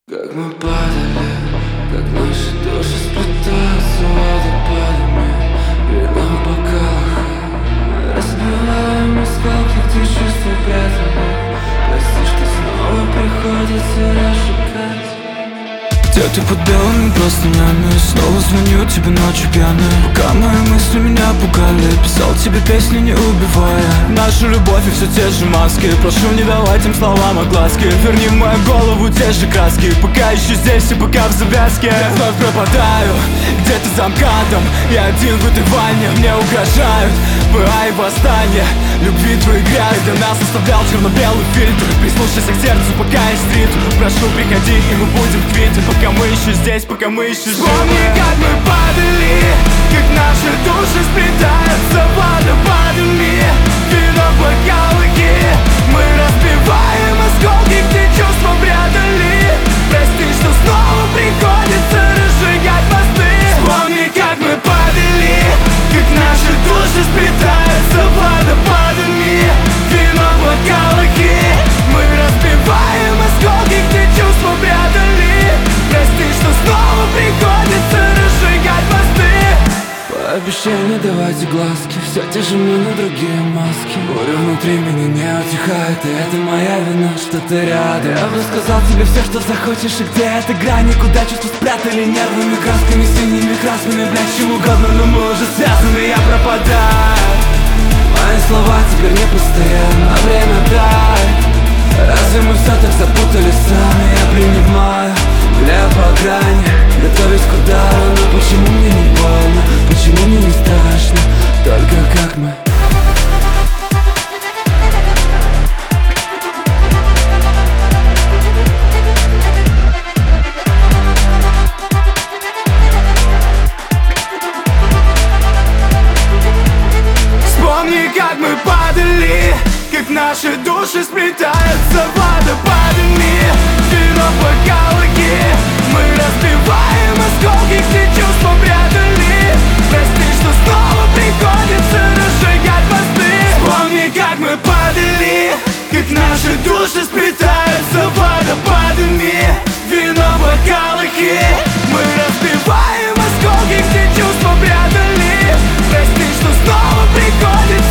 Как мы падали, как наши души сплетаются водопадами, вино в бокалах. Мы разбиваем осколки, где чувства прятаны. Прости, что снова приходится разжигать. Где-то под белыми простынями снова звоню тебе ночью пьяный. Пока мои мысли меня пугали, писал тебе песни, не убивая нашу любовь и все те же маски. Прошу, не давать им словам огласки. Верни в мою голову те же краски. Пока еще здесь и пока в завязке. Я вновь пропадаю, где-то за МКАДом. Я один в этой ванне, мне угрожают БА и восстание. Любви твои играют, для нас оставлял черно-белый фильтр. Прислушайся к сердцу, пока есть ритм. Прошу, приходи, и мы будем квиты. Пока мы еще здесь, пока мы еще живы. Вспомни, как мы падали, как наши души сплетаются водопадами. Вино в бокалыке, мы разбиваем осколки, где чувства прятали. Прости, что снова приходится разжигать мосты. Вспомни, как мы падали, как наши души сплетаются водопадами. Вино в бокалыке, мы разбиваем осколки, где чувства прятали. Прости, что снова приходится разжигать мосты. Пообещай не давать глазки, все те же мины, другие маски. Буря внутри меня не утихает, и это моя вина, что ты рядом. Я бы сказал тебе все, что захочешь, и где эта грань, и куда чувства спрятали нервными красками, синими красками, блядь, чем угодно, но мы уже связаны, я пропадаю. Мои слова теперь не постоянно, а время дай. Разве мы все так запутались сами, я принимаю. Гуляю по грани, готовясь к удару. Но почему мне не больно, почему мне не страшно? Только как мы. Вспомни, как мы падали, как наши души сплетаются водопадами. Вино в бокалыке, мы разбиваем осколки, где чувства прятали. Прости, что снова приходится разжигать мосты. Вспомни, как мы падали, как наши души сплетаются водопадами. Вино в бокалыке, мы разбиваем осколки, где чувства прятали. Прости, что снова приходится